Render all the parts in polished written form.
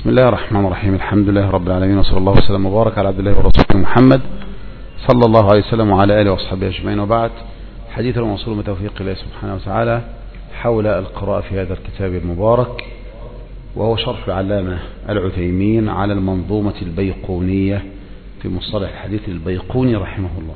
بسم الله الرحمن الرحيم. الحمد لله رب العالمين، وصلى الله وسلم وبارك على عبد الله ورسوله محمد صلى الله عليه وسلم وعلى آله وأصحابه أجمعين، وبعد. حديث الموصول بتوفيق الله سبحانه وتعالى حول القراءة في هذا الكتاب المبارك، وهو شرح العلامة العثيمين على المنظومة البيقونية في مصطلح الحديث البيقوني رحمه الله.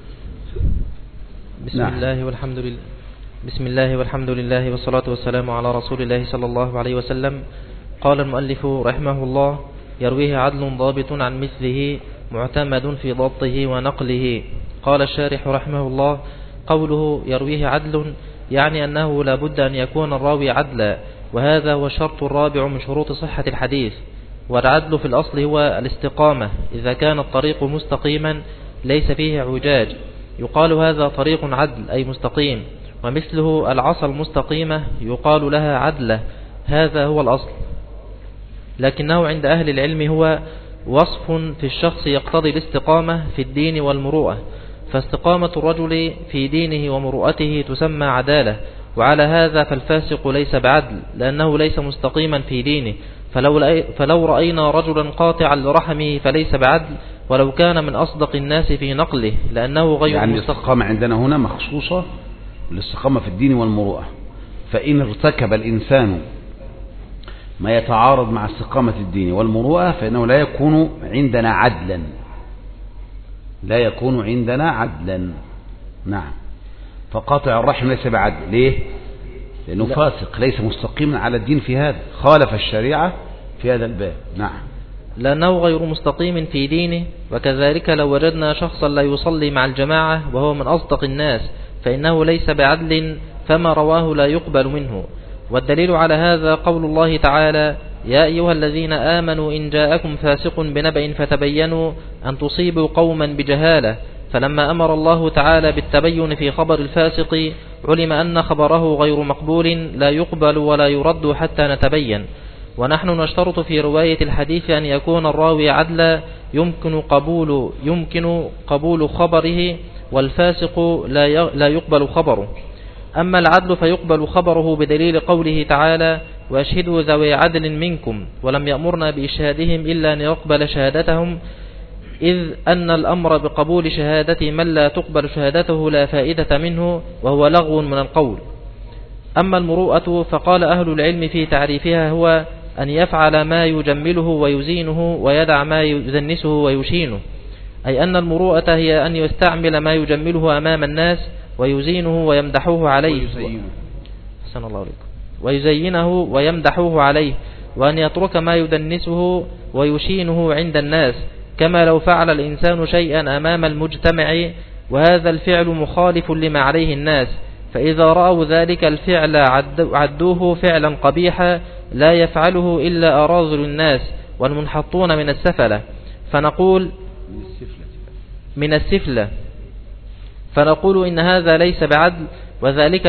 بسم الله والحمد لله والصلاة والسلام على رسول الله صلى الله عليه وسلم. قال المؤلف رحمه الله: يرويه عدل ضابط عن مثله معتمد في ضبطه ونقله. قال الشارح رحمه الله: قوله يرويه عدل يعني أنه لا بد أن يكون الراوي عدلا، وهذا هو الشرط الرابع من شروط صحة الحديث. والعدل في الأصل هو الاستقامة، إذا كان الطريق مستقيما ليس فيه اعوجاج يقال هذا طريق عدل أي مستقيم، ومثله العصا المستقيمة يقال لها عدلة، هذا هو الأصل. لكنه عند أهل العلم هو وصف في الشخص يقتضي الاستقامة في الدين والمروءة، فاستقامة الرجل في دينه ومروءته تسمى عدالة. وعلى هذا فالفاسق ليس بعدل، لأنه ليس مستقيما في دينه، فلو رأينا رجلا قاطعا لرحمه فليس بعدل، ولو كان من أصدق الناس في نقله، لأنه غير يعني الاستقامة عندنا هنا مخصوصة الاستقامة في الدين والمروءة، فإن ارتكب الإنسان ما يتعارض مع استقامة الدين والمروءة فإنه لا يكون عندنا عدلا، لا يكون عندنا عدلا. نعم. فقاطع الرحم ليس بعدل، ليه؟ لأنه فاسق ليس مستقيما على الدين، في هذا خالف الشريعة في هذا الباب. نعم. لأنه غير مستقيم في دينه. وكذلك لو وجدنا شخصا لا يصلي مع الجماعة وهو من أصدق الناس فإنه ليس بعدل، فما رواه لا يقبل منه. والدليل على هذا قول الله تعالى: يا أيها الذين آمنوا إن جاءكم فاسق بنبأ فتبينوا أن تصيبوا قوما بجهالة. فلما أمر الله تعالى بالتبين في خبر الفاسق علم أن خبره غير مقبول لا يقبل ولا يرد حتى نتبين. ونحن نشترط في رواية الحديث أن يكون الراوي عدلا يمكن قبول خبره، والفاسق لا يقبل خبره. أما العدل فيقبل خبره بدليل قوله تعالى: وأشهدوا ذوي عدل منكم، ولم يأمرنا بإشهادهم إلا أن يقبل شهادتهم، إذ أن الأمر بقبول شهادة من لا تقبل شهادته لا فائدة منه، وهو لغو من القول. أما المروءة فقال أهل العلم في تعريفها هو أن يفعل ما يجمله ويزينه ويدع ما يدنسه ويشينه، أي أن المروءة هي أن يستعمل ما يجمله أمام الناس ويزينه ويمدحوه عليه ويزينه ويمدحوه عليه، وأن يترك ما يدنسه ويشينه عند الناس، كما لو فعل الإنسان شيئا أمام المجتمع وهذا الفعل مخالف لما عليه الناس، فإذا رأوا ذلك الفعل عدوه فعلا قبيحا لا يفعله إلا أراذل الناس والمنحطون من السفلة، فنقول من السفلة فنقول إن هذا ليس بعدل، وذلك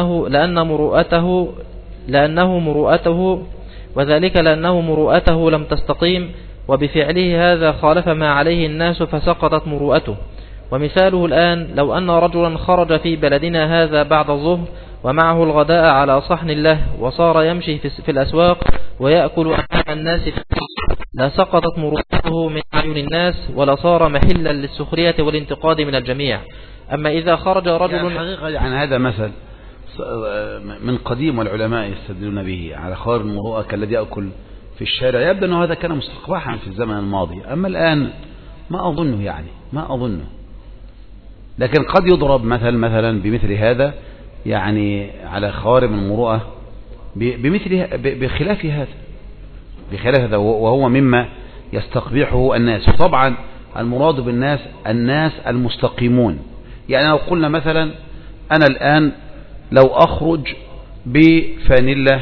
لأنه مروءته لم تستقيم، وبفعله هذا خالف ما عليه الناس فسقطت مروءته. ومثاله الآن لو أن رجلا خرج في بلدنا هذا بعد الظهر ومعه الغداء على صحن له، وصار يمشي في الأسواق ويأكل أمام الناس، لا سقطت مروءته من أعين الناس ولا صار محلا للسخرية والانتقاد من الجميع. أما إذا خرج رجل يعني هذا مثل من قديم والعلماء يستدلون به على خير المروءة كالذي يأكل في الشارع، يبدو أن هذا كان مستقبحا في الزمن الماضي، أما الآن ما أظنه، لكن قد يضرب مثلا بمثل هذا يعني على خوارم المروءة بخلاف هذا وهو مما يستقبحه الناس. طبعا المراد بالناس الناس المستقيمون، يعني لو قلنا مثلا أنا الآن لو أخرج بفانيلا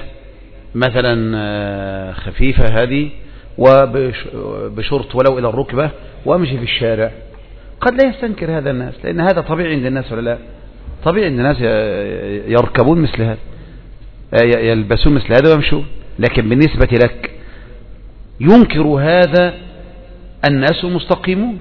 مثلا خفيفة هذه وبشرط ولو إلى الركبة وأمشي في الشارع، قد لا يستنكر هذا الناس، لأن هذا طبيعي عند الناس ولا لا؟ طبيعي عند الناس يركبون مثل هذا، يلبسون مثل هذا ويمشون. لكن بالنسبة لك ينكر هذا الناس مستقيمون،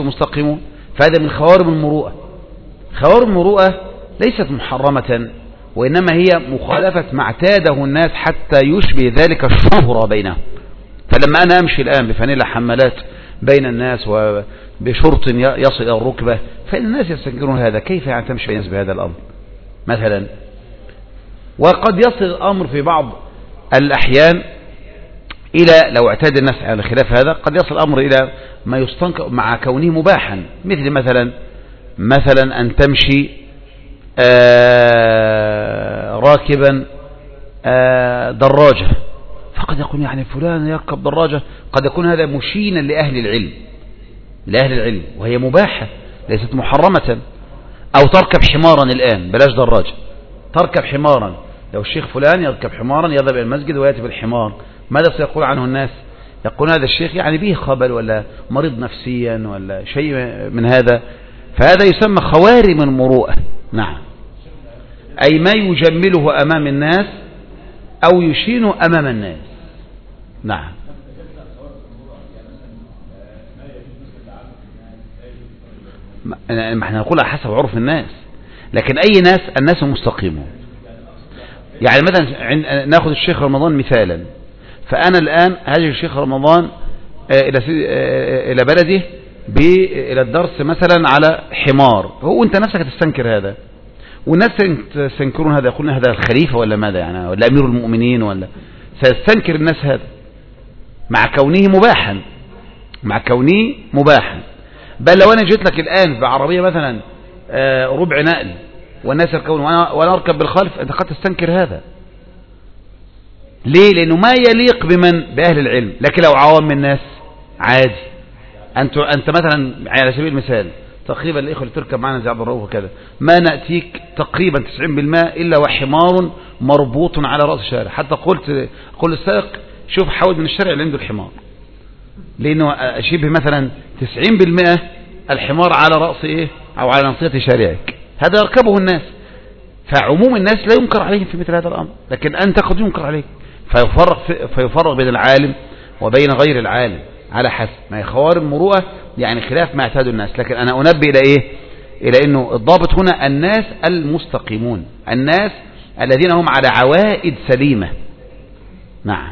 فهذا من خوارم المروءة. خوارم المروءة ليست محرمة وإنما هي مخالفة ما اعتاده الناس حتى يشبه ذلك الشهرة بينهم. فلما أنا أمشي الآن بفانيلا حمالات بين الناس وبشرط يصل إلى الركبة، فإن الناس يستنكرون هذا. كيف يعني تمشي بين الناس بهذا الأمر مثلا؟ وقد يصل الأمر في بعض الأحيان إلى، لو اعتاد الناس على خلاف هذا، قد يصل الأمر إلى ما يستنكر مع كونه مباحا، مثل مثلا أن تمشي راكبا دراجة، فقد يكون يعني فلان يركب دراجة، قد يكون هذا مشينا لأهل العلم وهي مباحة ليست محرمة. أو تركب حمارا الآن، بلاش دراجة، تركب حمارا، لو الشيخ فلان يركب حمارا يذهب إلى المسجد ويأتي بالحمار، ماذا سيقول عنه الناس؟ يقول هذا الشيخ يعني به خبل ولا مريض نفسيا ولا شيء من هذا، فهذا يسمى خوارم المروءة. نعم، أي ما يجمله أمام الناس أو يشينه أمام الناس. نعم. ما احنا نقول حسب عرف الناس، لكن أي ناس؟ الناس مستقيمون. يعني مثلا ناخذ الشيخ رمضان مثالا، فأنا الآن هاجي الشيخ رمضان إلى بلده إلى الدرس مثلا على حمار، هو أنت نفسك تستنكر هذا، والناس يستنكرون هذا، يقولون هذا الخليفة ولا ماذا يعني، ولا أمير المؤمنين، ولا سيستنكر الناس هذا مع كونه مباحا. بل لو أنا جيت لك الآن بعربية مثلا ربع نقل والناس يركبون وأنا أركب بالخلف، أنت قد تستنكر هذا. ليه؟ لأنه ما يليق بأهل العلم. لكن لو عوام الناس عادي، أنت مثلا على سبيل المثال تقريبا الإخوة اللي تركب معنا زي عبد الرؤوف وكذا، ما نأتيك تقريبا 90% إلا وحمار مربوط على رأس الشارع. حتى قلت للسائق شوف حاول من الشارع اللي عنده الحمار، لأنه شبه مثلا 90% الحمار على رأس أو على ناصية شارعك، هذا يركبه الناس. فعموم الناس لا ينكر عليهم في مثل هذا الأمر، لكن أنت قد ينكر عليك، فيفرق بين العالم وبين غير العالم على حسب ما خوارم المروءة، يعني خلاف ما اعتاد الناس. لكن أنا أنبه إلى أنه الضابط هنا الناس المستقيمون، الناس الذين هم على عوائد سليمة. نعم.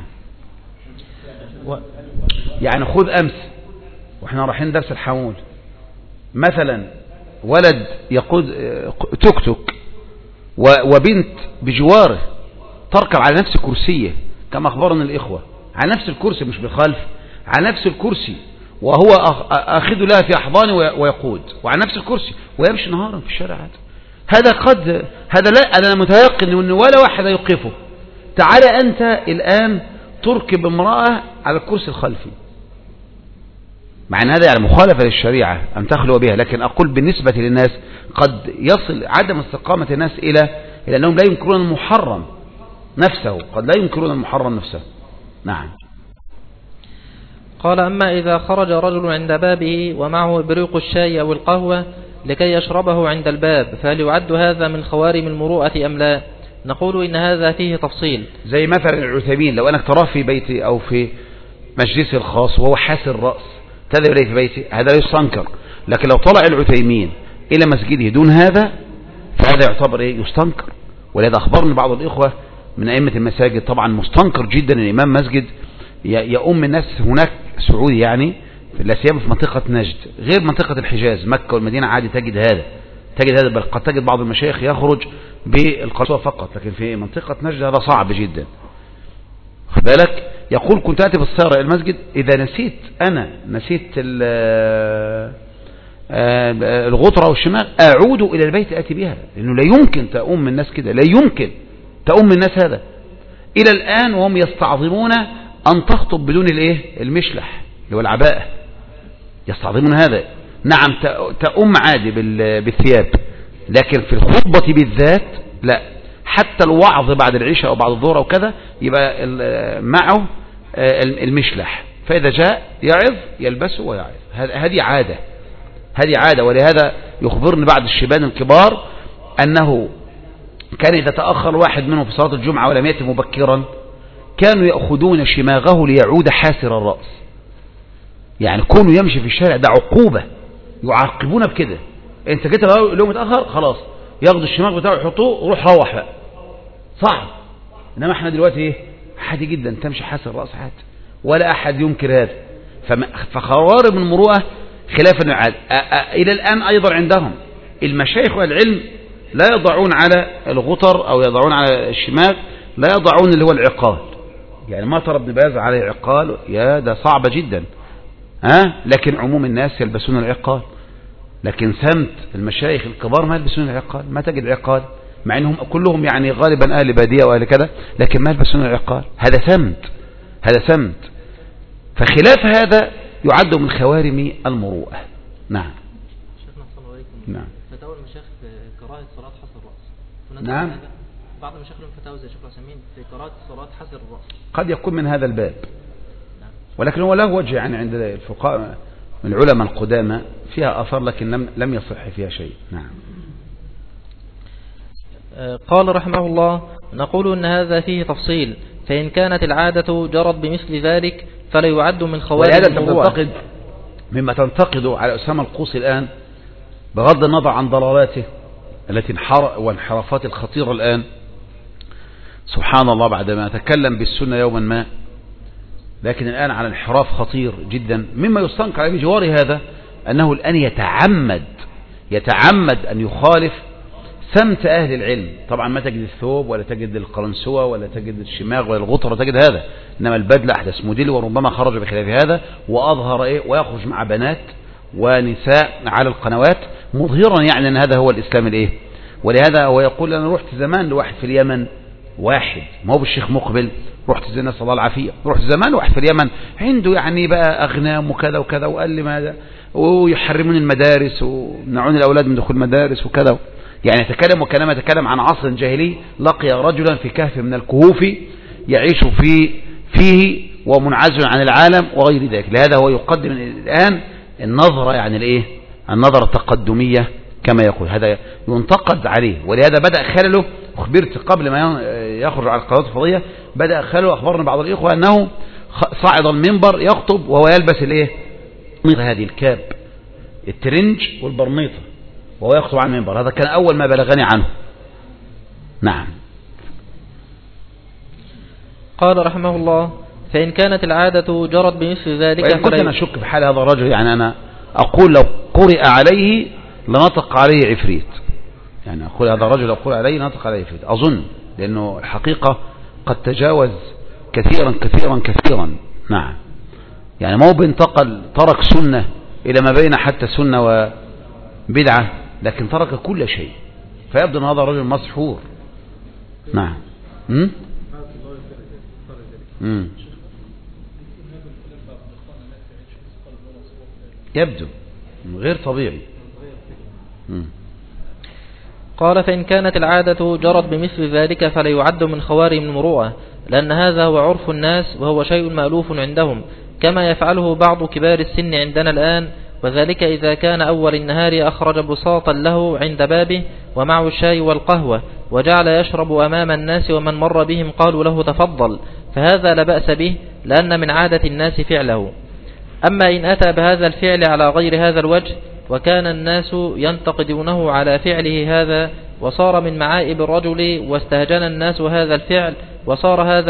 يعني خذ أمس وإحنا رايحين درس الحمول مثلا، ولد يقود توك توك وبنت بجواره تركب على نفس الكرسية كما أخبرنا الإخوة، على نفس الكرسي مش بالخلف، على نفس الكرسي، وهو أخذ لها في أحضانه ويقود وعلى نفس الكرسي ويمشي نهارا في الشارع. هذا لا، أنا متيقن أنه ولا واحد يوقفه. تعال أنت الآن تركب امرأة على الكرسي الخلفي، مع أن هذا يعني مخالفة للشريعة أن تخلو بها، لكن أقول بالنسبة للناس قد يصل عدم استقامة الناس إلى أنهم لا ينكرون المحرم نفسه، قد لا ينكرون المحرم نفسه. نعم. قال: أما إذا خرج رجل عند بابه ومعه إبريق الشاي أو القهوة لكي يشربه عند الباب، فهل يعد هذا من خوارم المروءة أم لا؟ نقول إن هذا فيه تفصيل. زي مثلا العثيمين، لو أنك تراه في بيتي أو في مجلسي الخاص وهو حاسر الرأس تذهب إليه في بيتي، هذا يستنكر. لكن لو طلع العثيمين إلى مسجده دون هذا فهذا يعتبر يستنكر. ولذا أخبرني بعض الإخوة من أئمة المساجد، طبعا مستنكر جدا الإمام مسجد يؤم الناس هناك سعودي، يعني لا سيما في منطقة نجد غير منطقة الحجاز، مكة والمدينة عادي تجد هذا، بل قد تجد بعض المشايخ يخرج بالقصوى فقط، لكن في منطقة نجد هذا صعب جدا. بالك يقول: كنت أتي بالسيارة المسجد، إذا نسيت الغطرة والشماغ أعود إلى البيت أتي بها، لأنه لا يمكن تأم الناس كده، لا يمكن تأم الناس هذا. إلى الآن وهم يستعظمون أن تخطب بدون المشلح اللي هو العباءة، يستعظمون هذا. نعم تأم عادي بالثياب، لكن في الخطبة بالذات لا. حتى الوعظ بعد العشاء أو بعد الظهر أو كذا يبقى معه المشلح، فإذا جاء يعظ يلبسه ويعظ. هذه عادة. ولهذا يخبرني بعض الشبان الكبار أنه كان إذا تأخر واحد منهم في صلاة الجمعة ولم يأتي مبكرا كانوا يأخذون شماغه ليعود حاسر الرأس. يعني كونه يمشي في الشارع ده عقوبة، يعاقبون بكده. انت جيت اليوم متأخر خلاص، ياخد الشماغ بتاعه يحطوه وروح روح بقى، صعب. إنما احنا دلوقتي ايه؟ عادي جدا تمشي حاسر الرأس عادي، ولا أحد ينكر هذا. فخوارم المروءة خلاف العادة. إلى الآن أيضا عندهم المشايخ والعلم لا يضعون على الغطر أو يضعون على الشماغ، لا يضعون اللي هو العقال. يعني ما ترى ابن باز عليه عقال، يا ده صعبة جدا. لكن عموم الناس يلبسون العقال، لكن سمت المشايخ الكبار ما يلبسون العقال، ما تجد عقال، مع انهم كلهم يعني غالبا اهل باديه واهل كذا، لكن ما يلبسون العقال. هذا سمت، هذا سمت. فخلاف هذا يعد من خوارم المروءه. نعم. شيخنا صلى الله عليه وسلم. نعم. فتاوى المشايخ في كراهه صلاه حصر الراس. نعم. بعض المشايخ لهم فتاوى زي الشيخ العثيمين في كراهه صلاه حصر الراس. قد يكون من هذا الباب. ولكن هو له وجه يعني عند الفقهاء من العلماء القدامى فيها آثار، لكن لم يصح فيها شيء. نعم. قال رحمه الله: نقول إن هذا فيه تفصيل، فإن كانت العادة جرت بمثل ذلك فلا يعد من خوارم المروءة. مما تنتقد على أسامة القوسي الآن بغض النظر عن ضلالاته التي وانحرافات الخطيرة الآن، سبحان الله، بعدما تكلم بالسنة يوما ما، لكن الآن على انحراف خطير جدا. مما يستنكر عليه بجوار هذا أنه الآن يتعمد أن يخالف سمت أهل العلم. طبعا ما تجد الثوب ولا تجد القلنسوة ولا تجد الشماغ ولا الغطر ولا تجد هذا، إنما البدلة أحدث موديل، وربما خرج بخلاف هذا وأظهر ويخرج مع بنات ونساء على القنوات مظهرا يعني أن هذا هو الإسلام ولهذا هو يقول: أنا رحت زمان لواحد في اليمن، واحد ما هو بالشيخ مقبل، رحت زي نسأل الله العافية، رحت زمان واحد في اليمن عنده يعني بقى أغنام وكذا وكذا، وقال لي ماذا، ويحرمون المدارس ويمنعون الأولاد من دخول المدارس وكذا. يعني يتكلم وكلام يتكلم عن عصر جاهلي، لقي رجلا في كهف من الكهوف يعيش فيه ومنعزل عن العالم وغير ذلك. لهذا هو يقدم الآن النظرة يعني النظرة التقدمية كما يقول، هذا ينتقد عليه. ولهذا بدأ خلله، أخبرت قبل ما يخرج على القنوات الفضائية، بدأ خلله أخبرنا بعض الإخوة أنه صعد المنبر يخطب وهو يلبس هذه الكاب الترنج والبرنيطة وهو يخطب على المنبر. هذا كان أول ما بلغني عنه. نعم. قال رحمه الله: فإن كانت العادة جرت بمثل ذلك، وإن كنت أنا أشك في حال هذا الرجل، يعني أنا أقول لو قرئ عليه لنطق عليه عفريت، يعني أقول هذا الرجل لو قرئ عليه لنطق عليه عفريت أظن، لأنه الحقيقة قد تجاوز كثيرا كثيرا كثيرا. نعم. يعني ما هو بينتقل ترك سنة إلى ما بين حتى سنة وبدعة، لكن ترك كل شيء، فيبدو أن هذا الرجل مسحور. نعم. يبدو غير طبيعي. قال: فإن كانت العادة جرت بمثل ذلك فلا يعد من خوارم المروءة، لأن هذا هو عرف الناس وهو شيء مألوف عندهم، كما يفعله بعض كبار السن عندنا الآن، وذلك إذا كان أول النهار أخرج بساطا له عند بابه ومعه الشاي والقهوة وجعل يشرب أمام الناس، ومن مر بهم قالوا له تفضل، فهذا لا بأس به، لأن من عادة الناس فعله. أما إن أتى بهذا الفعل على غير هذا الوجه وكان الناس ينتقدونه على فعله هذا، وصار من معائب الرجل واستهجن الناس هذا الفعل، وصار هذا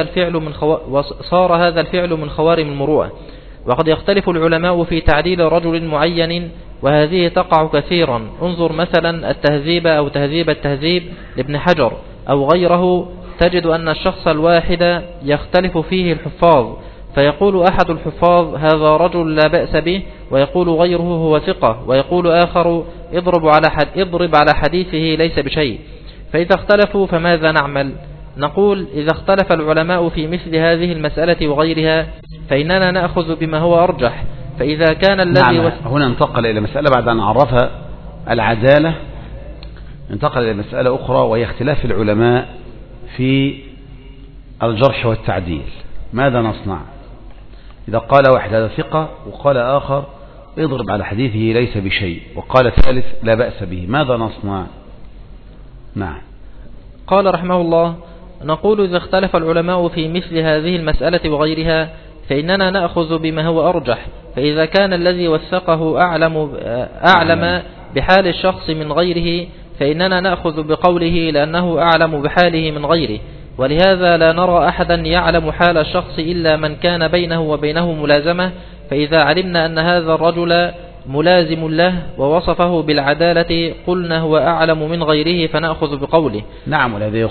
الفعل من خوارم المروءة. وقد يختلف العلماء في تعديل رجل معين، وهذه تقع كثيرا. انظر مثلا التهذيب أو تهذيب التهذيب لابن حجر أو غيره، تجد أن الشخص الواحد يختلف فيه الحفاظ، فيقول أحد الحفاظ هذا رجل لا بأس به، ويقول غيره هو ثقة، ويقول آخر اضرب على حديثه ليس بشيء. فإذا اختلفوا فماذا نعمل؟ نقول: إذا اختلف العلماء في مثل هذه المسألة وغيرها فإننا نأخذ بما هو أرجح. فإذا كان الذي هنا انتقل إلى مسألة بعد أن عرفها العدالة، انتقل إلى مسألة أخرى وهي اختلاف العلماء في الجرح والتعديل. ماذا نصنع إذا قال واحد هذا ثقة وقال آخر اضرب على حديثه ليس بشيء وقال ثالث لا بأس به؟ ماذا نصنع؟ نعم. قال رحمه الله: نقول: إذا اختلف العلماء في مثل هذه المسألة وغيرها فإننا نأخذ بما هو أرجح. فإذا كان الذي وثقه أعلم بحال الشخص من غيره فإننا نأخذ بقوله لأنه أعلم بحاله من غيره، ولهذا لا نرى أحدا يعلم حال الشخص إلا من كان بينه وبينه ملازمة. فإذا علمنا أن هذا الرجل ملازم له ووصفه بالعدالة قلنا هو أعلم من غيره فنأخذ بقوله. نعم،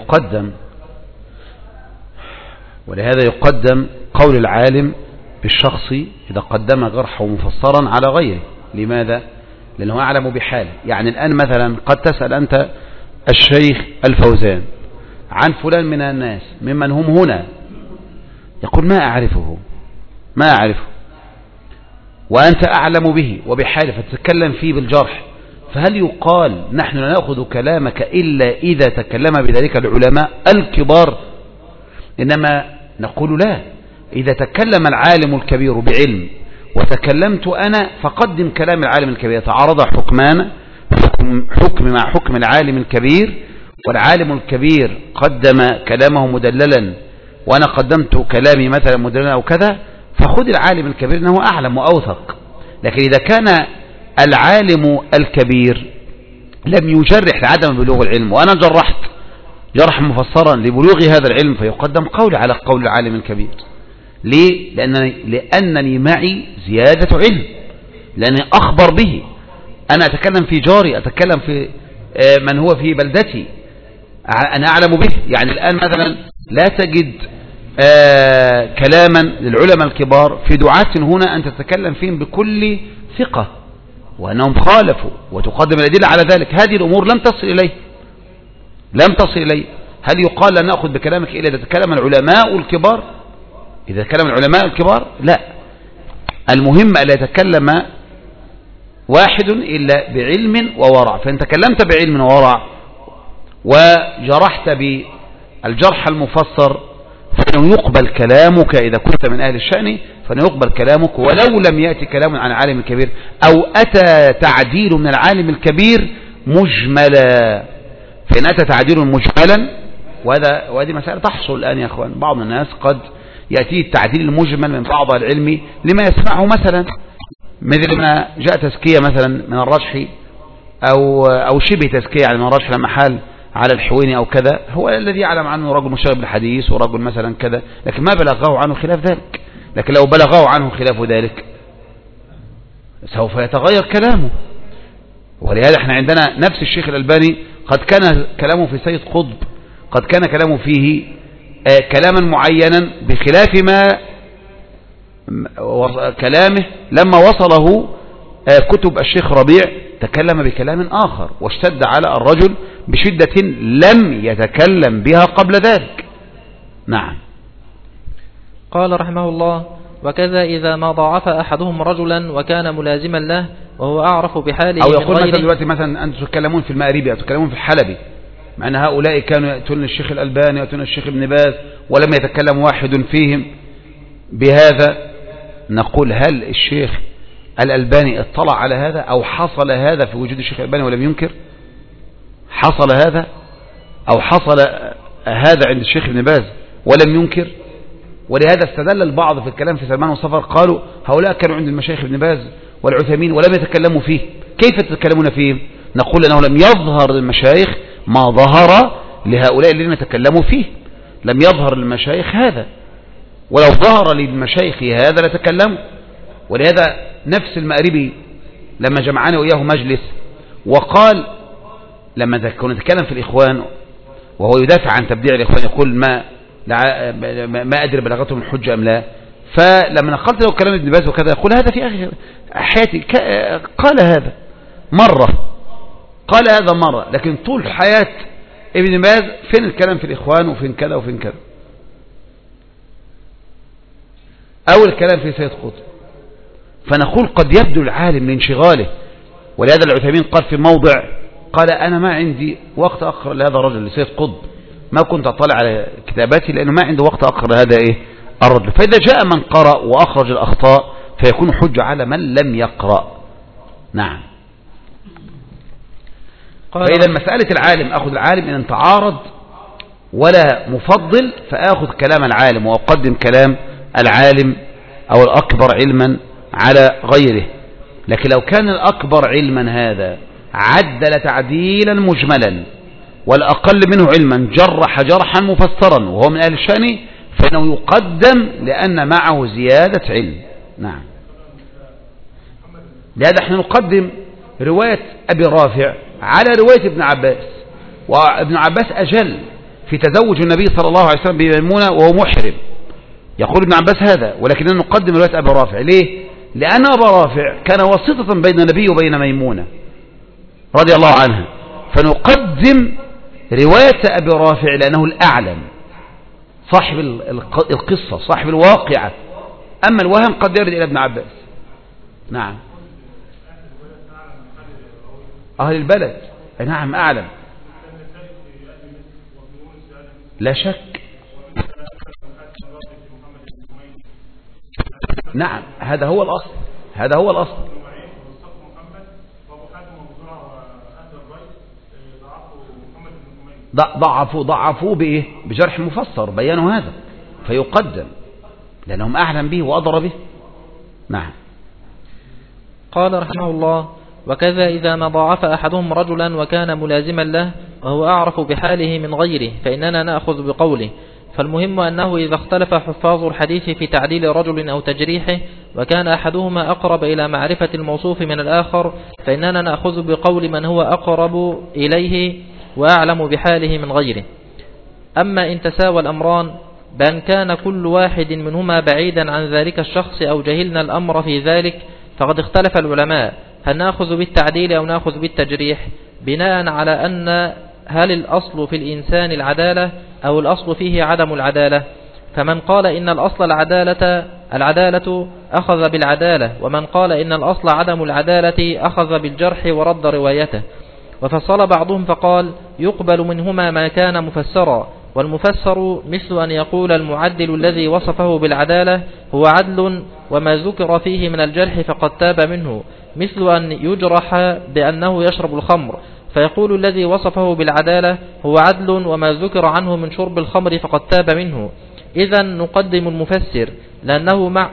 ولهذا يقدم قول العالم بالشخص إذا قدم جرحه مفسرا على غيره. لماذا؟ لأنه أعلم بحاله. يعني الآن مثلا قد تسأل أنت الشيخ الفوزان عن فلان من الناس ممن هم هنا، يقول ما أعرفه وأنت أعلم به وبحاله فتتكلم فيه بالجرح، فهل يقال نحن لا نأخذ كلامك إلا إذا تكلم بذلك العلماء الكبار؟ إنما نقول لا، إذا تكلم العالم الكبير بعلم وتكلمت أنا فقدم كلام العالم الكبير، تعارض حكمان، حكم مع حكم العالم الكبير، والعالم الكبير قدم كلامه مدللا وأنا قدمت كلامي مثلا مدللا أو كذا، فخذ العالم الكبير أنه أعلم وأوثق. لكن إذا كان العالم الكبير لم يجرح لعدم بلوغ العلم وأنا جرحت جرح مفسرا لبلوغ هذا العلم، فيقدم قولي على قول العالم الكبير. ليه؟ لأنني معي زيادة علم، لأني أخبر به. أنا أتكلم في جاري، أتكلم في من هو في بلدتي، أنا أعلم به. يعني الآن مثلا لا تجد كلاما للعلماء الكبار في دعاة هنا أن تتكلم فيهم بكل ثقة وأنهم خالفوا وتقدم الأدلة على ذلك. هذه الأمور لم تصل إليه. هل يقال لا نأخذ بكلامك إلا إذا تكلم العلماء الكبار؟ إذا تكلم العلماء الكبار لا، المهم ألا يتكلم واحد إلا بعلم وورع. فإن تكلمت بعلم وورع وجرحت بالجرح المفسر فإنه يقبل كلامك. إذا كنت من أهل الشأن فإنه يقبل كلامك ولو لم يأتي كلام عن العالم الكبير أو أتى تعديل من العالم الكبير مجملا. فإن أتى تعديل مجملا، وهذه مسألة تحصل الآن يا أخوان، بعض الناس قد يأتي التعديل المجمل من بعض العلم لما يسمعه، مثلا مثل ما جاء تزكية مثلا من الرجحي أو شبه تزكية يعني من الرجحي لما حال على الحويني أو كذا، هو الذي يعلم عنه رجل مشارب بالحديث ورجل مثلا كذا، لكن ما بلغه عنه خلاف ذلك. لكن لو بلغه عنه خلاف ذلك سوف يتغير كلامه. ولهذا احنا عندنا نفس الشيخ الألباني قد كان كلامه في سيد قطب قد كان كلامه فيه كلاما معينا بخلاف ما كلامه لما وصله كتب الشيخ ربيع تكلم بكلام آخر واشتد على الرجل بشدة لم يتكلم بها قبل ذلك. نعم. قال رحمه الله: وكذا إذا ما ضاعف أحدهم رجلا وكان ملازما له وهو أعرف بحاله أو يقول مثلا دلوقتي مثلا أنتم تتكلمون في المأريبي أو تتكلمون في الحلبي، مع أن هؤلاء كانوا يأتون الشيخ الألباني يأتون الشيخ ابن باز ولم يتكلم واحد فيهم بهذا، نقول هل الشيخ الألباني اطلع على هذا أو حصل هذا في وجود الشيخ الألباني ولم ينكر؟ حصل هذا أو حصل هذا عند الشيخ ابن باز ولم ينكر؟ ولهذا استدل البعض في الكلام في سلمان وصفر قالوا هؤلاء كانوا عند المشايخ ابن باز والعثيمين ولم يتكلموا فيه، كيف تتكلمون فيه؟ نقول أنه لم يظهر للمشايخ ما ظهر لهؤلاء الذين يتكلموا فيه، لم يظهر للمشايخ هذا، ولو ظهر للمشايخ هذا لتكلموا. ولهذا نفس المأربي لما جمعنا وإياه مجلس وقال لما كنا نتكلم في الإخوان وهو يدافع عن تبديع الإخوان يقول ما أدري بلغتهم الحجة أم لا، فلما نقلت له كلام ابن باز وكذا يقول هذا في آخر حياتي قال هذا مرة، لكن طول حياة ابن باز فين الكلام في الإخوان وفين كذا وفين كذا، أو الكلام في سيد قطب. فنقول قد يبدو العالم لانشغاله، ولهذا العثيمين قال في موضع قال أنا ما عندي وقت أقرأ لهذا الرجل لسيد قطب، ما كنت أطلع على كتاباتي لأنه ما عنده وقت أقرأ لهذا الرجل. فإذا جاء من قرأ وأخرج الأخطاء فيكون حجة على من لم يقرأ. نعم. فإذا مسألة العالم أخذ العالم إن تعارض ولا مفضل فأخذ كلام العالم وأقدم كلام العالم أو الأكبر علما على غيره. لكن لو كان الأكبر علما هذا عدل تعديلا مجملا، والأقل منه علما جرح جرحا مفسرا وهو من أهل الشأن، فإنه يقدم لأن معه زيادة علم. نعم. لهذا احنا نقدم رواية أبي رافع على رواية ابن عباس، وابن عباس أجل في تزوج النبي صلى الله عليه وسلم بميمونة وهو محرم، يقول ابن عباس هذا، ولكننا نقدم رواية أبي رافع. ليه؟ لأن أبا رافع كان واسطة بين النبي وبين ميمونة رضي الله عنها، فنقدم رواية أبي رافع لأنه الأعلم، صاحب القصة، صاحب الواقعة. أما الوهم قد يرد إلى ابن عباس. نعم. أهل البلد نعم أعلم، لا شك. نعم هذا هو الأصل، هذا هو الأصل. ضعفوا بإيه؟ بجرح مفسر، بيانوا هذا فيقدم لأنهم أعلم به وأضر به. نعم. قال رحمه الله: وكذا إذا ما ضاعف أحدهم رجلا وكان ملازما له وهو أعرف بحاله من غيره فإننا نأخذ بقوله. فالمهم أنه إذا اختلف حفاظ الحديث في تعديل رجل أو تجريحه وكان أحدهما أقرب إلى معرفة الموصوف من الآخر فإننا نأخذ بقول من هو أقرب إليه وأعلم بحاله من غيره. أما إن تساوى الأمران بأن كان كل واحد منهما بعيدا عن ذلك الشخص أو جهلنا الأمر في ذلك فقد اختلف العلماء هل نأخذ بالتعديل أو نأخذ بالتجريح، بناء على أن هل الأصل في الإنسان العدالة أو الأصل فيه عدم العدالة. فمن قال إن الأصل العدالة أخذ بالعدالة، ومن قال إن الأصل عدم العدالة أخذ بالجرح ورد روايته. وفصل بعضهم فقال يقبل منهما ما كان مفسرا، والمفسر مثل أن يقول المعدل الذي وصفه بالعدالة هو عدل وما ذكر فيه من الجرح فقد تاب منه، مثل أن يجرح بأنه يشرب الخمر فيقول الذي وصفه بالعدالة هو عدل وما ذكر عنه من شرب الخمر فقد تاب منه. إذا نقدم المفسر لأنه مع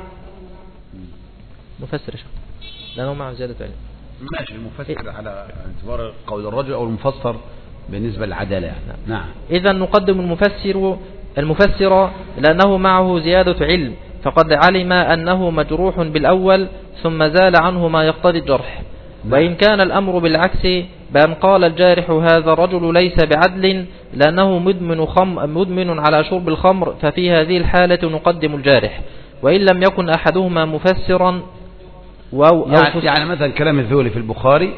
زيادة علم. ماشي، المفسر على اعتبار قول الرجل أو المفسر بالنسبة للعدالة يعني. نعم. إذا نقدم المفسر لأنه معه زيادة علم فقد علم أنه مجروح بالأول ثم زال عنه ما يقتضي الجرح. وإن كان الأمر بالعكس بأن قال الجارح هذا الرجل ليس بعدل لأنه مدمن على شرب الخمر ففي هذه الحالة نقدم الجارح، وإن لم يكن أحدهما مفسرا يعني مثلا كلام الذولي في البخاري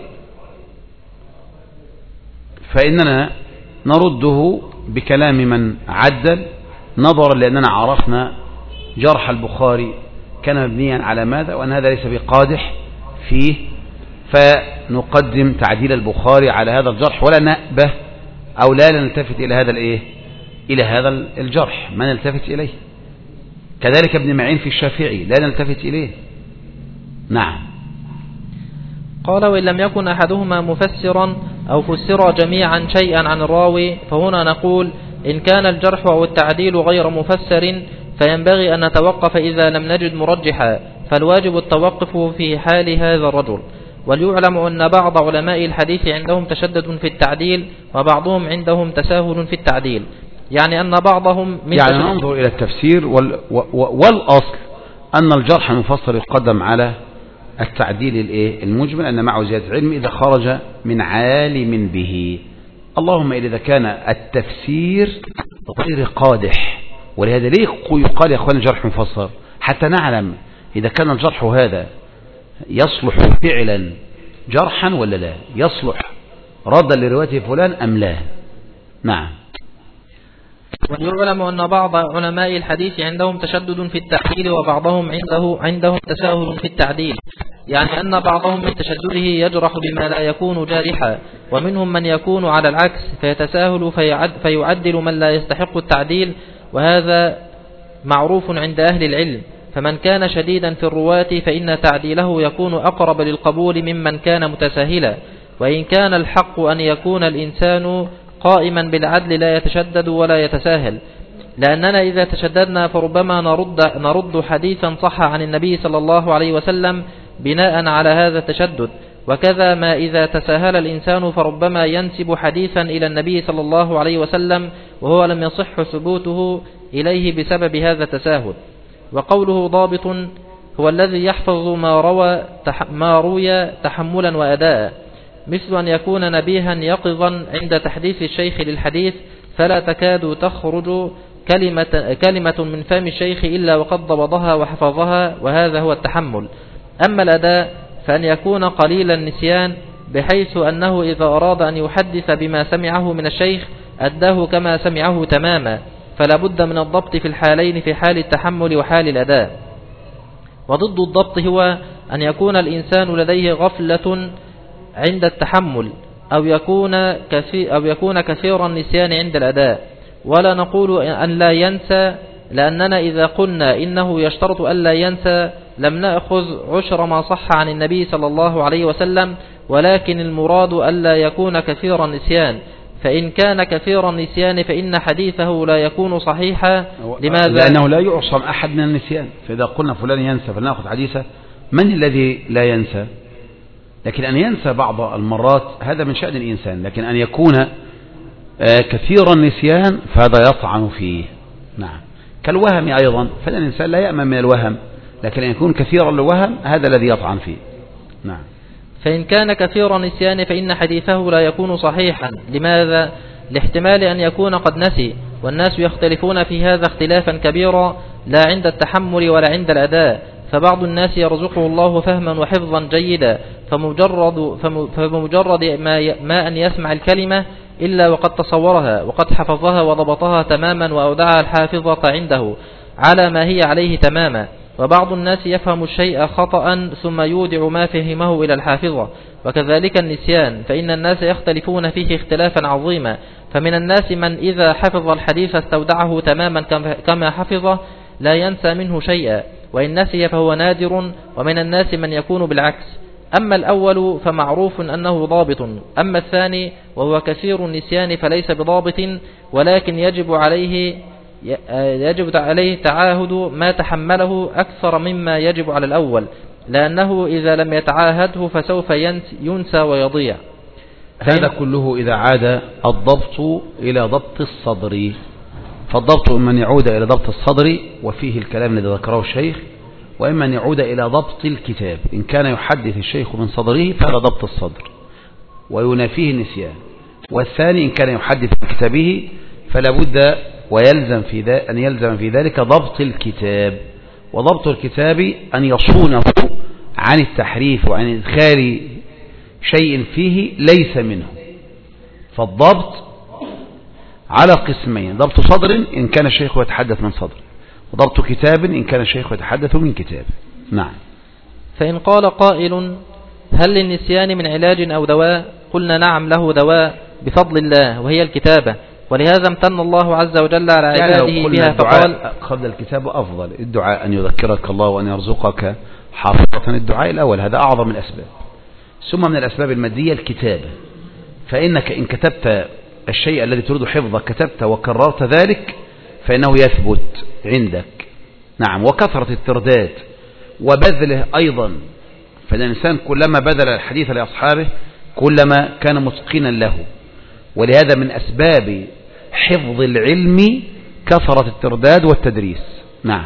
فإننا نرده بكلام من عدل نظرا لأننا عرفنا جرح البخاري كان مبنيا على ماذا، وأن هذا ليس بقادح فيه، فنقدم تعديل البخاري على هذا الجرح ولا نأبه أو لا نلتفت إلى هذا الجرح، ما نلتفت إليه. كذلك ابن معين في الشافعي لا نلتفت إليه. نعم. قال وإن لم يكن أحدهما مفسرا أو فسر جميعا شيئا عن الراوي فهنا نقول إن كان الجرح أو التعديل غير مفسر فينبغي أن نتوقف إذا لم نجد مرجحا، فالواجب التوقف في حال هذا الرجل. وليعلم أن بعض علماء الحديث عندهم تشدد في التعديل وبعضهم عندهم تساهل في التعديل، يعني أن بعضهم يعني ننظر إلى التفسير والأصل أن الجرح المفسر يقدم على التعديل المجمل أن معه زيادة علم إذا خرج من عالم به. اللهم إذا كان التفسير غير قادح، ولهذا ليه يقال يا أخوان جرح مفسر حتى نعلم إذا كان الجرح هذا يصلح فعلا جرحا ولا لا، يصلح ردا لرواية فلان أم لا. نعم. ويعلم أن بعض علماء الحديث عندهم تشدد في التعديل وبعضهم عندهم تساهل في التعديل، يعني أن بعضهم من تشدده يجرح بما لا يكون جارحا، ومنهم من يكون على العكس فيتساهل فيعدل من لا يستحق التعديل، وهذا معروف عند أهل العلم. فمن كان شديدا في الرواة فإن تعديله يكون أقرب للقبول ممن كان متساهلا. وإن كان الحق أن يكون الإنسان قائما بالعدل لا يتشدد ولا يتساهل، لأننا إذا تشددنا فربما نرد حديثا صح عن النبي صلى الله عليه وسلم بناء على هذا التشدد، وكذا ما إذا تساهل الإنسان فربما ينسب حديثا إلى النبي صلى الله عليه وسلم وهو لم يصح ثبوته إليه بسبب هذا التساهل. وقوله ضابط هو الذي يحفظ ما روي تحملا وأداء، مثل أن يكون نبيها يقظا عند تحديث الشيخ للحديث فلا تكاد تخرج كلمة من فم الشيخ إلا وقد ضبطها وحفظها، وهذا هو التحمل. أما الأداء فأن يكون قليل النسيان بحيث أنه إذا أراد أن يحدث بما سمعه من الشيخ أداه كما سمعه تماما، فلا بد من الضبط في الحالين، في حال التحمل وحال الأداء. وضد الضبط هو أن يكون الإنسان لديه غفلة عند التحمل أو يكون كثير النسيان عند الأداء. ولا نقول أن لا ينسى، لأننا إذا قلنا إنه يشترط أن لا ينسى لم نأخذ عشر ما صح عن النبي صلى الله عليه وسلم، ولكن المراد ألا يكون كثير النسيان، فإن كان كثير النسيان فإن حديثه لا يكون صحيحا. لماذا؟ لأنه لا يعصم أحد من النسيان، فإذا قلنا فلان ينسى فلنأخذ حديثه، من الذي لا ينسى؟ لكن أن ينسى بعض المرات هذا من شأن الإنسان، لكن أن يكون كثير النسيان فهذا يطعن فيه. نعم، كالوهم أيضا، فإن الإنسان لا يأمن من الوهم، لكن أن يكون كثير الوهم هذا الذي يطعن فيه. نعم. فإن كان كثير النسيان فإن حديثه لا يكون صحيحا. لماذا؟ لاحتمال أن يكون قد نسي، والناس يختلفون في هذا اختلافا كبيرا، لا عند التحمل ولا عند الأداء. فبعض الناس يرزقه الله فهما وحفظا جيدا، فمجرد ما أن يسمع الكلمة إلا وقد تصورها وقد حفظها وضبطها تماما وأودعها الحافظة عنده على ما هي عليه تماما. وبعض الناس يفهم الشيء خطأ ثم يودع ما فهمه إلى الحافظة. وكذلك النسيان، فإن الناس يختلفون فيه اختلافا عظيما، فمن الناس من إذا حفظ الحديث استودعه تماما كما حفظه لا ينسى منه شيئا، وإن نسي فهو نادر، ومن الناس من يكون بالعكس. أما الأول فمعروف أنه ضابط، أما الثاني وهو كثير النسيان فليس بضابط، ولكن يجب عليه تعاهد ما تحمله أكثر مما يجب على الأول، لأنه إذا لم يتعاهده فسوف ينسى ويضيع. هذا كله إذا عاد الضبط إلى ضبط الصدر، فالضبط إما أن يعود إلى ضبط الصدر وفيه الكلام الذي ذكره الشيخ، وإما أن يعود إلى ضبط الكتاب. إن كان يحدث الشيخ من صدره فهذا ضبط الصدر وينافيه النسيان، والثاني إن كان يحدث من كتابه فلا بد أن يلزم في ذلك ضبط الكتاب. وضبط الكتاب أن يصونه عن التحريف وعن إدخال شيء فيه ليس منه. فالضبط على قسمين: ضبط صدر إن كان الشيخ يتحدث من صدر، وضبط كتاب إن كان الشيخ يتحدث من كتاب. نعم. فإن قال قائل: هل للنسيان من علاج أو دواء؟ قلنا: نعم، له دواء بفضل الله وهي الكتابة، ولهذا امتن الله عز وجل على عباده بها فقال: قبل الكتابة أفضل الدعاء أن يذكرك الله وأن يرزقك حافظة. الدعاء الأول هذا أعظم الأسباب، ثم من الأسباب المادية الكتابة. فإنك إن كتبت الشيء الذي تريد حفظه كتبت وكررت ذلك فإنه يثبت عندك. نعم. وكثرة الترداد وبذله أيضا، فالإنسان كلما بذل الحديث لأصحابه كلما كان متقنا له. ولهذا من أسباب حفظ العلم كثرة الترداد والتدريس. نعم.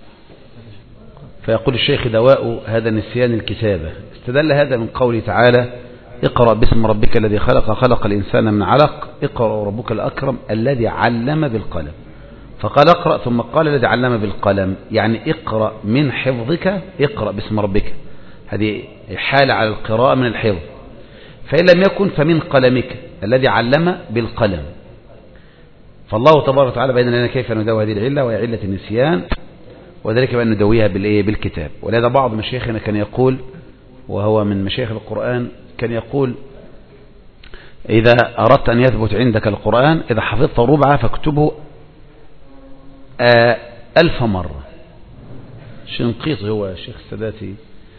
فيقول الشيخ: دواء هذا النسيان الكتابة. استدل هذا من قوله تعالى: اقرأ باسم ربك الذي خلق، خلق الإنسان من علق، اقرأ ربك الأكرم الذي علم بالقلم. فقال اقرأ ثم قال الذي علم بالقلم، يعني اقرأ من حفظك، اقرأ باسم ربك، هذه حالة على القراءة من الحفظ. فإن لم يكن فمن قلمك الذي علم بالقلم. فالله تبارك وتعالى بين لنا كيف نداوي هذه العلة، وهي علة النسيان، وذلك بأن ندويها بالكتاب. ولهذا بعض مشايخنا كان يقول، وهو من مشايخ القرآن، كان يقول: إذا أردت أن يثبت عندك القرآن إذا حفظت ربعه فاكتبه 1000 مرة. شنقيطي هو الشيخ الساداتي.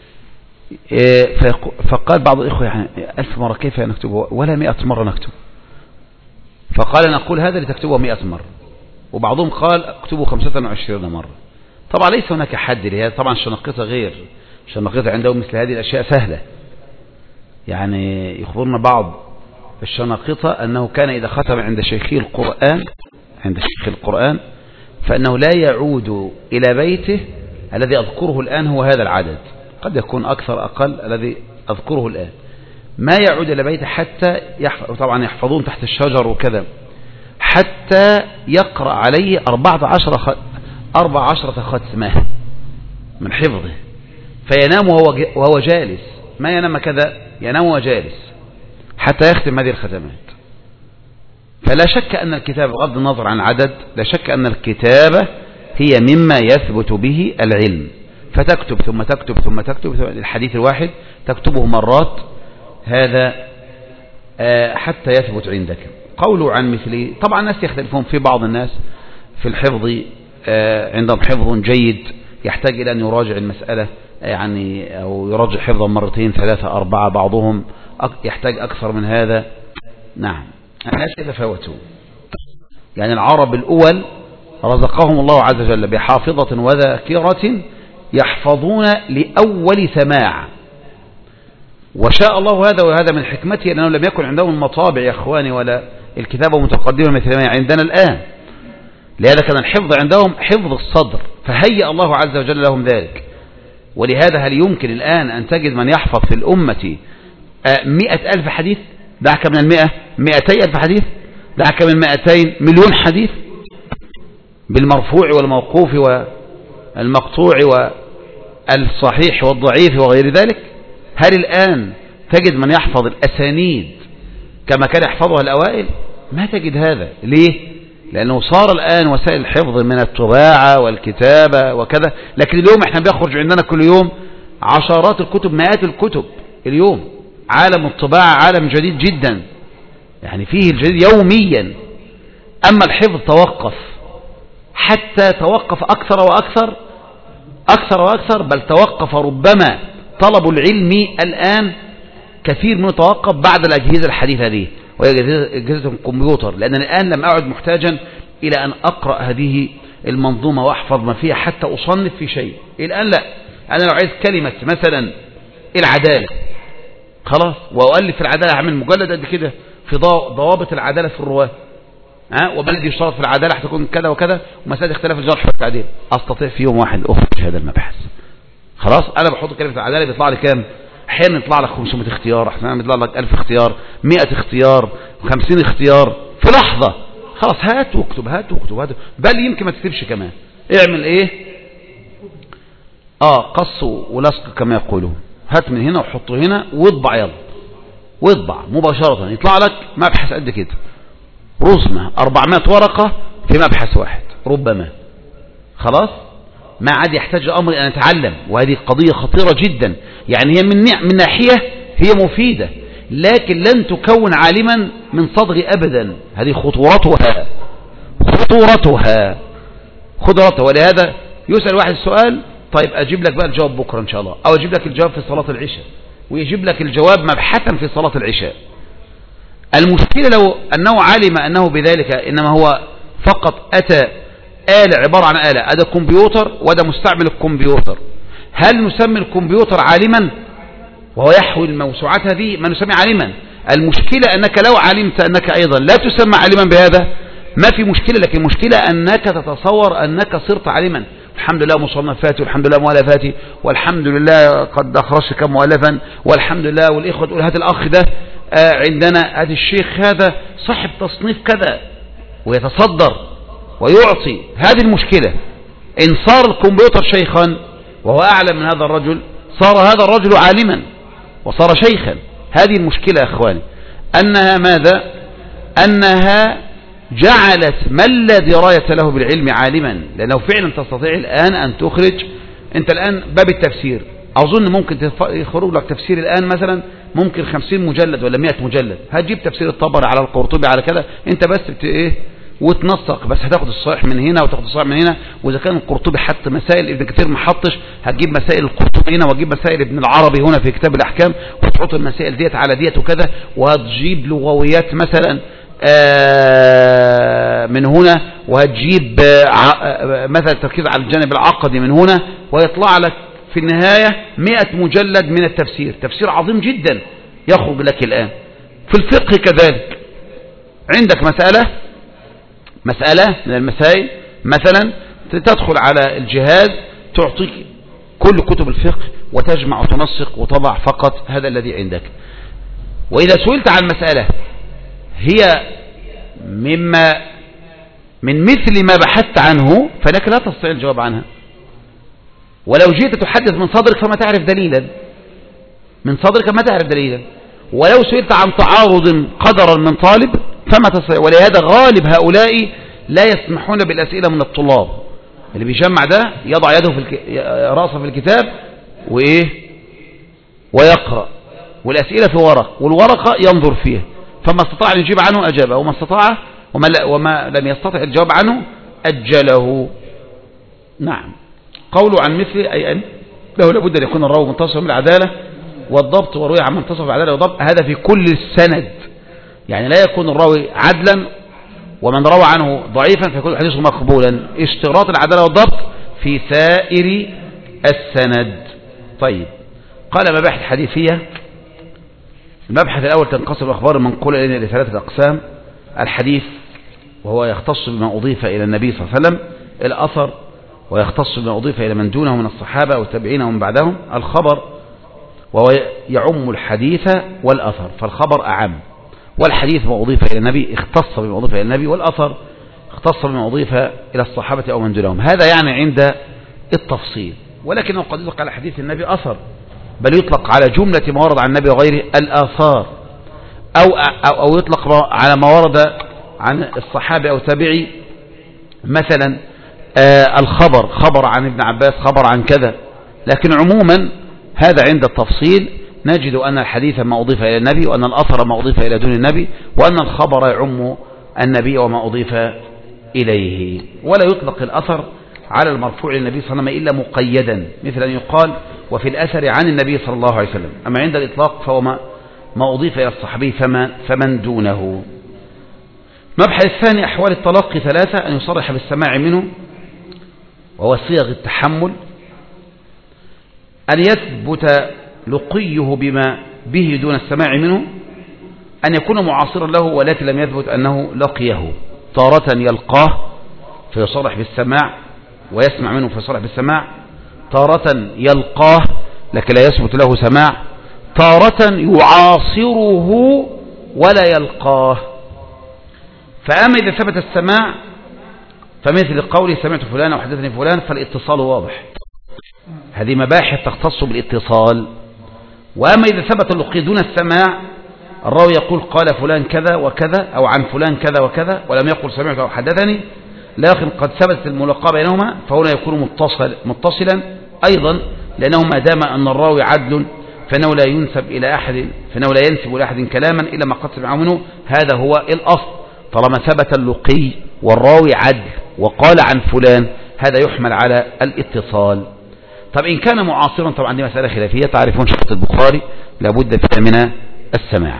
فقال بعض الإخوة: يعني 1000 مرة كيف نكتبه ولا 100 مرة نكتب؟ فقال: نقول هذا لتكتبه 100 مرة. وبعضهم قال: اكتبه 25 مرة. طبعا ليس هناك حد لهذا. طبعا الشنقيطة غير، الشنقيطة عنده مثل هذه الأشياء سهلة، يعني يخبرنا بعض الشناقطة أنه كان إذا ختم عند شيخه القرآن فإنه لا يعود إلى بيته الذي أذكره الآن هو هذا العدد، قد يكون أكثر أقل الذي أذكره الآن، ما يعود إلى بيته حتى طبعا يحفظون تحت الشجر وكذا، حتى يقرأ عليه 14 ختمة من حفظه، فينام وهو جالس، ما ينام كذا، ينام وهو جالس حتى يختم هذه الختمات. فلا شك أن الكتابة بغض النظر عن العدد، لا شك أن الكتابة هي مما يثبت به العلم، فتكتب ثم تكتب ثم تكتب الحديث الواحد تكتبه مرات، هذا حتى يثبت عندك. قولوا عن مثله، طبعا الناس يختلفون، في بعض الناس في الحفظ عندهم حفظ جيد يحتاج إلى أن يراجع المسألة يعني، أو يراجع حفظا مرتين ثلاثة أربعة، بعضهم يحتاج أكثر من هذا. نعم، الناس يتفاوتون، يعني العرب الأول رزقهم الله عز وجل بحافظة وذاكرة يحفظون لأول سماع، وشاء الله هذا، وهذا من حكمته لأنه لم يكن عندهم المطابع يا أخواني ولا الكتابة متقدمة مثل ما عندنا الآن، لهذا كان الحفظ عندهم حفظ الصدر، فهيأ الله عز وجل لهم ذلك. ولهذا هل يمكن الآن أن تجد من يحفظ في الأمة 100,000 حديث؟ دعك من 200,000 حديث، دعك من 200 مليون حديث بالمرفوع والموقوف والمقطوع والصحيح والضعيف وغير ذلك. هل الآن تجد من يحفظ الأسانيد كما كان يحفظها الأوائل؟ ما تجد هذا. ليه؟ لأنه صار الآن وسائل الحفظ من الطباعة والكتابة وكذا، لكن اليوم احنا بيخرج عندنا كل يوم عشرات الكتب، مئات الكتب اليوم. عالم الطباعة عالم جديد جدا، يعني فيه الجديد يوميا. أما الحفظ توقف، حتى توقف أكثر وأكثر، بل توقف ربما طلب العلم الآن كثير منه توقف بعد الأجهزة الحديثة دي، وهي أجهزة الكمبيوتر، لأن الآن لم أعد محتاجا إلى أن أقرأ هذه المنظومة وأحفظ ما فيها حتى أصنف في شيء. الآن لا، أنا لو عايز كلمة مثلا العدالة خلاص، وأؤلف العدالة، أعمل مجلد قد كده في ضوابط العدالة في الرواة، وبلد يشترط في العدالة حتى تكون كذا وكذا، ومسائل اختلاف الجرح والتعديل، أستطيع في يوم واحد أخرج هذا المبحث. خلاص أنا بحط كلمة العدالة بيطلع لي كام؟ أحيانا يطلع لك 500 اختيار، أحيانا يطلع لك 1000 اختيار، 100 اختيار، 50 اختيار في لحظة. خلاص هات واكتب، هات واكتب، هات، بل يمكن ما تكتبش كمان، اعمل ايه؟ قص ولصق كما يقولون، هات من هنا وحطه هنا واطبع، يلا واطبع مباشرة، يطلع لك مبحث قد كده، رزمة 400 ورقة في مبحث واحد ربما. خلاص ما عاد يحتاج أمر أن أتعلم، وهذه قضية خطيرة جدا. يعني هي من ناحية هي مفيدة، لكن لن تكون عالما من صدر أبدا، هذه خطورتها. ولهذا يسأل واحد السؤال، طيب أجيب لك بقى الجواب بكرة إن شاء الله، أو أجيب لك الجواب في صلاة العشاء، ويجيب لك الجواب مبحثا في صلاة العشاء. المشكلة لو أنه علم أنه بذلك إنما هو فقط أتى آلة، عبارة عن آلة، هذا كمبيوتر وده مستعمل الكمبيوتر، هل نسمي الكمبيوتر عالما وهو يحوي الموسوعات هذه؟ ما نسمي عالما. المشكلة أنك لو علمت أنك أيضا لا تسمى عالما بهذا ما في مشكلة، لكن المشكلة أنك تتصور أنك صرت عالما. الحمد لله مصنفاتي، والحمد لله مؤلفاتي، والحمد لله قد أخرجت كم مؤلفا، والحمد لله، والإخوة تقول هذا الأخ ده عندنا، هذا الشيخ هذا صاحب تصنيف كذا، ويتصدر ويعطي. هذه المشكلة. إن صار الكمبيوتر شيخا وهو أعلم من هذا الرجل، صار هذا الرجل عالما وصار شيخا. هذه المشكلة يا أخواني، أنها ماذا؟ أنها جعلت من لا دراية له بالعلم عالما، لأنه فعلا تستطيع الآن أن تخرج. أنت الآن باب التفسير أظن ممكن يخرج لك تفسير الآن مثلا ممكن 50 مجلد ولا 100 مجلد، هتجيب تفسير الطبري على القرطبي على كذا، أنت بس وتنسق، بس هتاخد الصحيح من هنا وتاخد الصحيح من هنا. وإذا كان القرطبي حتى مسائل ابن كثير ما حطش، هتجيب مسائل القرطبي هنا، وتجيب مسائل ابن العربي هنا في كتاب الأحكام، وتحط المسائل ديت على ديت وكذا، وهتجيب لغويات مثلا من هنا، وهتجيب مثلا التركيز على الجانب العقدي من هنا، ويطلع لك في النهاية 100 مجلد من التفسير، تفسير عظيم جدا يخرج لك الآن. في الفقه كذلك، عندك مسألة من المسائل مثلا، تدخل على الجهاز تعطيك كل كتب الفقه وتجمع وتنسق وتضع فقط هذا الذي عندك. وإذا سئلت عن مسألة هي من مثل ما بحثت عنه فلك لا تستطيع الجواب عنها، ولو جئت تحدث من صدرك فما تعرف دليلا، من صدرك ما تعرف دليلا. ولو سئلت عن تعارض قدرا من طالب فما تستطيع. ولهذا غالب هؤلاء لا يسمحون بالأسئلة من الطلاب. اللي بيجمع ده يضع يده رأسه في الكتاب ويقرأ، والأسئلة في ورق، والورقة ينظر فيها، فما استطاع أن يجيب عنه أجابه، وما لم يستطع الجواب عنه أجله. نعم. قوله عن مثله أي أن له لابد أن يكون الراوي متصف بالعدالة والضبط، وروي عن متصف بالعدالة والضبط، هذا في كل السند. يعني لا يكون الراوي عدلا ومن روى عنه ضعيفا فيكون حديثه مقبولا. اشتراط العدالة والضبط في سائر السند. طيب، قال مباحث حديثية. المبحث الأول تنقسم الأخبار المنقولة إلى 3 أقسام: الحديث وهو يختص بما أضيف إلى النبي صلى الله عليه وسلم، الأثر ويختص بما أضيف إلى من دونه من الصحابة والتابعين ومن بعدهم، الخبر وهو يعم الحديث والأثر، فالخبر أعم، والحديث ما أضيف إلى النبي اختص بما أضيف إلى النبي، والأثر اختص بما أضيف إلى الصحابة أو من دونهم. هذا يعني عند التفصيل. ولكنه قد يطلق على حديث النبي أثر، بل يطلق على جملة ما ورد عن النبي وغيره الآثار، أو يطلق على ما ورد عن الصحابة أو تابعي، مثلا الخبر، خبر عن ابن عباس، خبر عن كذا. لكن عموما هذا عند التفصيل نجد أن الحديث ما أضيف إلى النبي، وأن الأثر ما أضيف إلى دون النبي، وأن الخبر يعم النبي وما أضيف إليه. ولا يطلق الأثر على المرفوع للنبي صلى الله عليه وسلم إلا مقيدا، مثل أن يقال وفي الأثر عن النبي صلى الله عليه وسلم. أما عند الإطلاق فهو ما أضيف إلى الصحابي فمن دونه. المبحث الثاني أحوال التلقي 3: أن يصرح بالسماع منه وهو صيغ التحمل، أن يثبت لقيه بما به دون السماع منه، أن يكون معاصرا له ولكن لم يثبت أنه لقيه، تارة يلقاه فيصرح بالسماع ويسمع منه فيصرح بالسماع، تارة يلقاه لكن لا يثبت له سماع، تارة يعاصره ولا يلقاه. فأما إذا ثبت السماع فمثل قولي سمعت فلان أو حدثني فلان فالاتصال واضح، هذه مباحث تختص بالاتصال. وأما إذا ثبت اللقي دون السماع، الراوي يقول قال فلان كذا وكذا أو عن فلان كذا وكذا ولم يقل سمعت أو حدثني، لكن قد ثبتت الملاقاة بينهما، فهنا يكون متصلا أيضا، لأنه ما دام أن الراوي عدل فإنه لا ينسب إلى أحد كلاما إلا ما قد سمعه منه. هذا هو الأصل، طالما ثبت اللقي والراوي عدل وقال عن فلان هذا يحمل على الاتصال. طب إن كان معاصرا، طبعا دي مسألة خلافية، تعرفون شرط البخاري لابد فيها من السماع.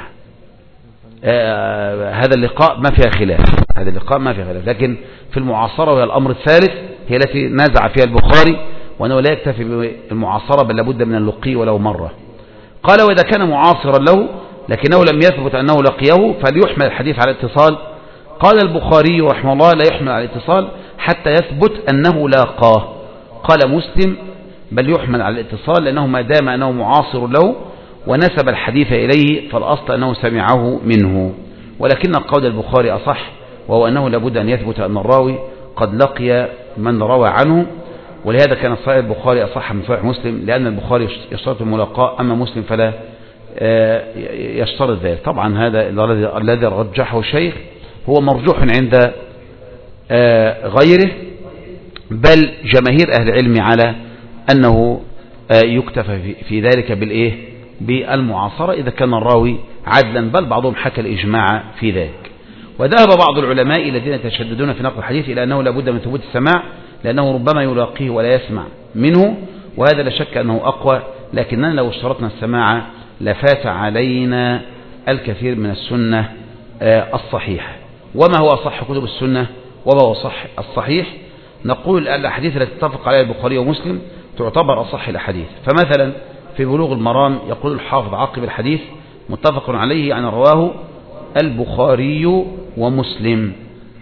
هذا اللقاء ما فيها خلاف، لكن في المعاصرة وهي الأمر الثالث هي التي نازع فيها البخاري، وأنه لا يكتفي بالمعاصرة بل لابد من اللقي ولو مرة. قال وإذا كان معاصرا له لكنه لم يثبت أنه لقيه فليحمل الحديث على الاتصال. قال البخاري رحمه الله لا يحمل على الاتصال حتى يثبت أنه لاقاه. قال مسلم بل يحمل على الاتصال، لأنه ما دام أنه معاصر له ونسب الحديث إليه فالأصل أنه سمعه منه. ولكن قول البخاري أصح، وهو أنه لابد أن يثبت أن الراوي قد لقي من روى عنه، ولهذا كان صحيح البخاري أصح من صحيح مسلم، لأن البخاري يشترط الملاقاة أما مسلم فلا يشترط ذلك. طبعا هذا الذي رجحه الشيخ هو مرجوح عند غيره، بل جماهير أهل العلم على أنه يكتفى في ذلك بالمعاصرة إذا كان الراوي عدلا، بل بعضهم حكى الإجماع في ذلك. وذهب بعض العلماء الذين يتشددون في نقل الحديث إلى أنه لابد من ثبوت السماع، لأنه ربما يلاقيه ولا يسمع منه، وهذا لا شك أنه أقوى، لكننا لو اشترطنا السماع لفات علينا الكثير من السنة الصحيحة. وما هو صح كتب السنة وما هو صح الصحيح؟ نقول الأحاديث التي اتفق عليها البخاري ومسلم تعتبر أصح الأحاديث. فمثلا في بلوغ المرام يقول الحافظ عقب الحديث متفق عليه يعني رواه البخاري ومسلم.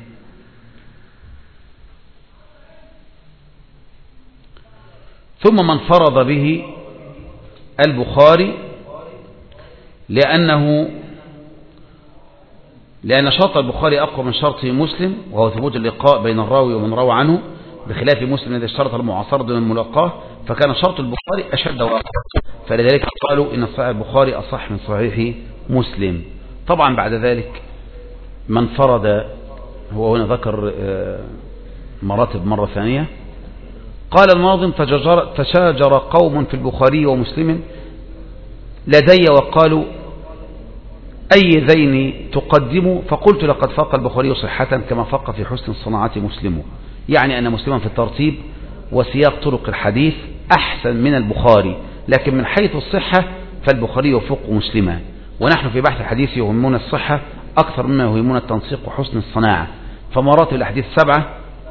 ثم من فرض به البخاري لأن شرط البخاري أقوى من شرط مسلم، وهو ثبوت اللقاء بين الراوي ومن روى عنه، بخلاف مسلم الذي اشترط المعاصرة دون الملاقاة، فكان شرط البخاري أشد وأقوى، فلذلك قالوا إن صحيح البخاري أصح من صحيح مسلم. طبعا بعد ذلك من فرد، هو هنا ذكر مراتب مرة ثانية، قال الناظم: تشاجر قوم في البخاري ومسلم لدي وقالوا أي ذين تقدم، فقلت لقد فاق البخاري صحة كما فاق في حسن الصناعة مسلم. يعني أن مسلما في الترتيب وسياق طرق الحديث أحسن من البخاري، لكن من حيث الصحة فالبخاري يفوق مسلما. ونحن في بحث الحديث يهمنا الصحة أكثر مما يهمنا التنسيق وحسن الصناعة. فمراتب الأحاديث 7،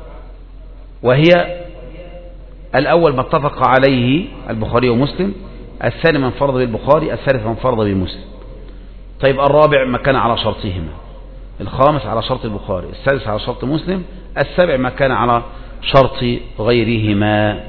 وهي: الأول ما اتفق عليه البخاري ومسلم، الثاني من فرض بالبخاري، الثالث من فرض بمسلم. طيب الرابع ما كان على شرطهما، الخامس على شرط البخاري، السادس على شرط مسلم، السابع ما كان على شرط غيرهما.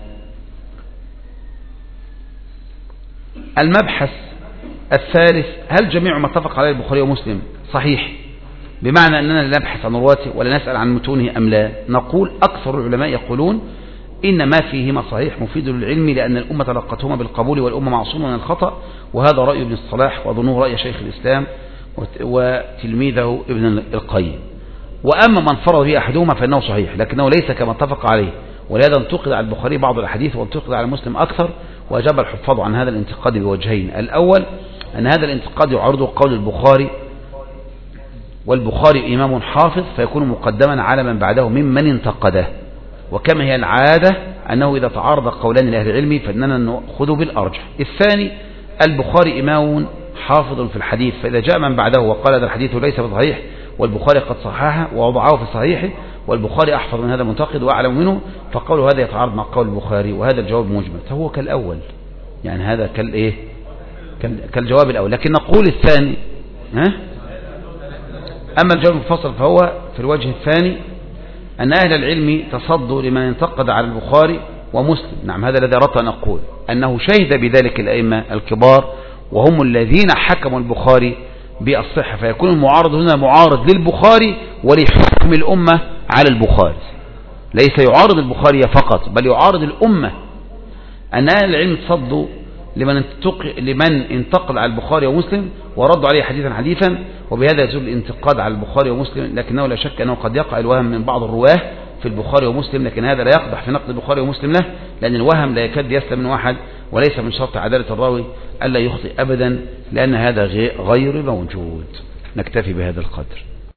المبحث الثالث: هل جميع ما اتفق عليه البخاري ومسلم صحيح؟ بمعنى أننا لا نبحث عن رواته ولا نسأل عن متونه أم لا. نقول أكثر العلماء يقولون إن ما فيهما صحيح مفيد للعلم، لأن الأمة تلقتهما بالقبول والأمة معصومة من الخطأ، وهذا رأي ابن الصلاح، وأظنه رأي شيخ الإسلام وتلميذه ابن القيم. وأما من فرض به أحدهما فإنه صحيح، لكنه ليس كما اتفق عليه، ولهذا انتقد على البخاري بعض الأحاديث وانتقد على مسلم أكثر. وأجاب الحفاظ عن هذا الانتقاد بوجهين: الأول أن هذا الانتقاد يعرض قول البخاري، والبخاري إمام حافظ فيكون مقدما على من بعده ممن انتقده، وكما هي العادة أنه إذا تعارض قولان لأهل العلم فإننا نأخذ بالأرجح. الثاني: البخاري إمام حافظ في الحديث، فإذا جاء من بعده وقال هذا الحديث ليس بصحيح والبخاري قد صححه ووضعه في صحيحه، والبخاري أحفظ من هذا المنتقد وأعلم منه، فقول هذا يتعارض مع قول البخاري، وهذا الجواب مجمل، فهو كالأول، يعني هذا كالجواب الأول. لكن نقول الثاني، أما الجواب المفصل فهو في الوجه الثاني أن أهل العلم تصدوا لمن انتقد على البخاري ومسلم. نعم، هذا الذي أردت أن أقول، أنه شهد بذلك الأئمة الكبار، وهم الذين حكموا البخاري بالصحة، فيكون المعارض هنا معارض للبخاري ولحكم الأمة على البخاري، ليس يعارض البخاري فقط بل يعارض الأمة. أن أهل العلم تصدوا لمن انتقد على البخاري ومسلم وردوا عليه حديثا، وبهذا يزول الانتقاد على البخاري ومسلم. لكنه لا شك أنه قد يقع الوهم من بعض الرواه في البخاري ومسلم، لكن هذا لا يقدح في نقد البخاري ومسلم له، لأن الوهم لا يكاد يسلم من واحد، وليس من شرط عدالة الراوي ألا يخطئ أبدا، لأن هذا غير موجود. نكتفي بهذا القدر.